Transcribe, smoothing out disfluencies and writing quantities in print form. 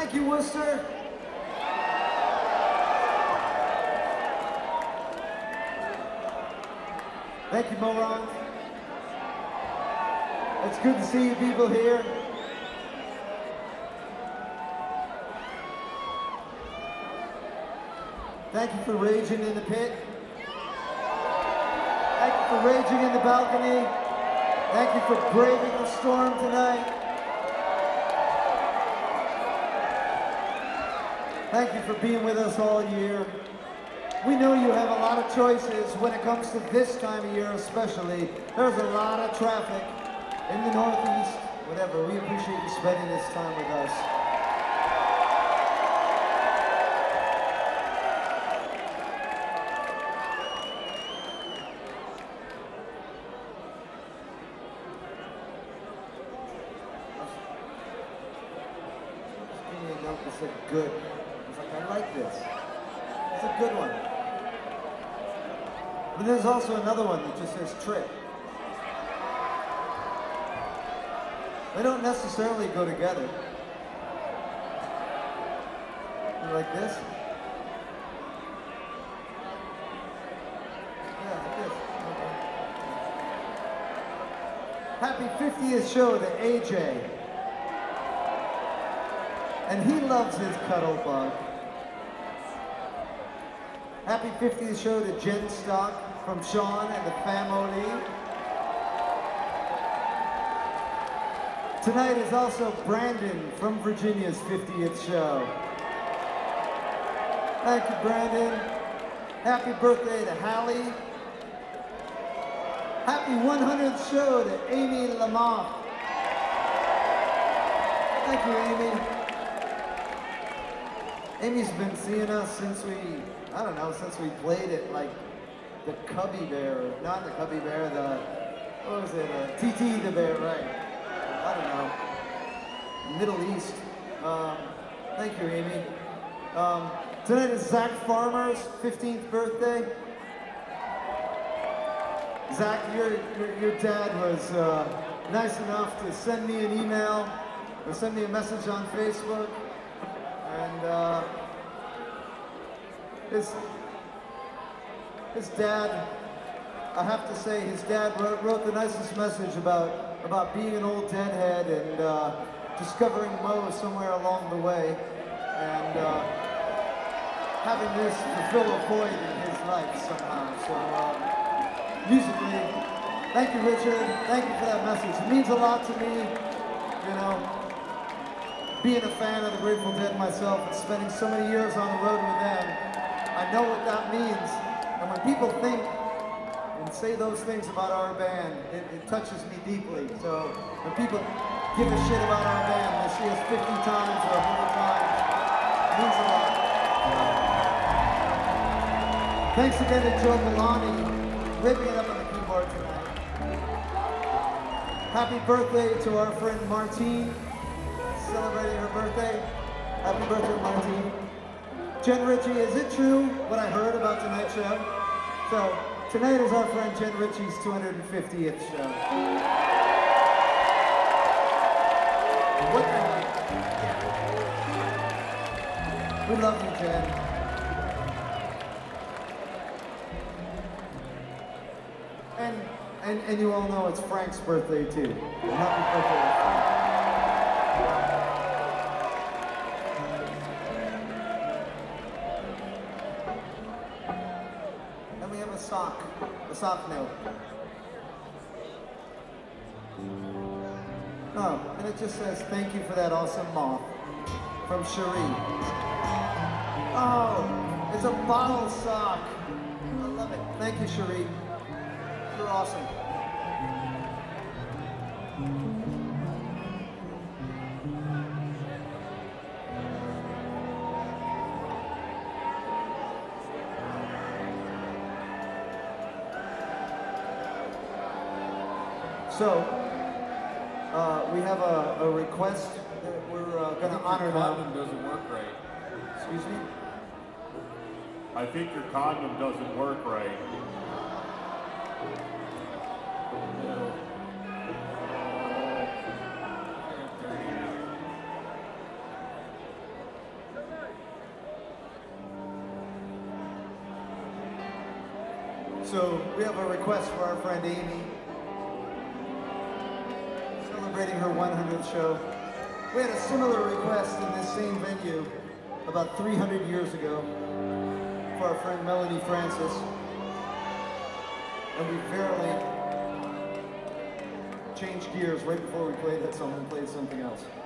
Thank you, Worcester. Thank you, Morons. It's good to see you people here. Thank you for raging in the pit. Thank you for raging in the balcony. Thank you for braving the storm tonight. Thank you for being with us all year. We know you have a lot of choices when it comes to this time of year especially. There's a lot of traffic in the Northeast, whatever. We appreciate you spending this time with us. Give me a note that said good. I was like, I like this. It's a good one. But there's also another one that just says trip. They don't necessarily go together. You like this? Yeah, like this. Okay. Happy 50th show to AJ. And he loves his cuddle bug. Happy 50th show to Jen Stock from Sean and the family. Tonight is also Brandon from Virginia's 50th show. Thank you, Brandon. Happy birthday to Hallie. Happy 100th show to Amy Lamont. Thank you, Amy. Amy's been seeing us since since we played it, like the Cubby Bear, not the Cubby Bear, what was it, TT the Bear, right? I don't know, Middle East. Thank you, Amy. Tonight is Zach Farmer's 15th birthday. Zach, your dad was nice enough to send me an email or send me a message on Facebook. And his dad, I have to say, his dad wrote the nicest message about being an old deadhead and discovering Mo somewhere along the way and having this fulfill a void in his life somehow. So musically, thank you, Richard. Thank you for that message. It means a lot to me, you know. Being a fan of the Grateful Dead myself and spending so many years on the road with them, I know what that means. And when people think and say those things about our band, it touches me deeply. So when people give a shit about our band, they see us 50 times or 100 times, it means a lot. Thanks again to Joe Milani, ripping it up on the keyboard tonight. Happy birthday to our friend Martine. Celebrating her birthday. Happy birthday, Martine. Jen Ritchie, is it true what I heard about tonight's show? So, tonight is our friend Jen Ritchie's 250th show. What the heck? We love you, Jen. And you all know it's Frank's birthday, too. Happy birthday, Frank. A sock note. Oh, and it just says, thank you for that awesome moth from Cherie. Oh, it's a bottle sock. I love it. Thank you, Cherie. You're awesome. So, we have a request that we're going to honor now. Your condom doesn't work right. Excuse me? I think your condom doesn't work right. So we have a request for our friend Amy, celebrating her 100th show. We had a similar request in this same venue about 300 years ago for our friend Melanie Francis. And we barely changed gears right before we played that song and played something else.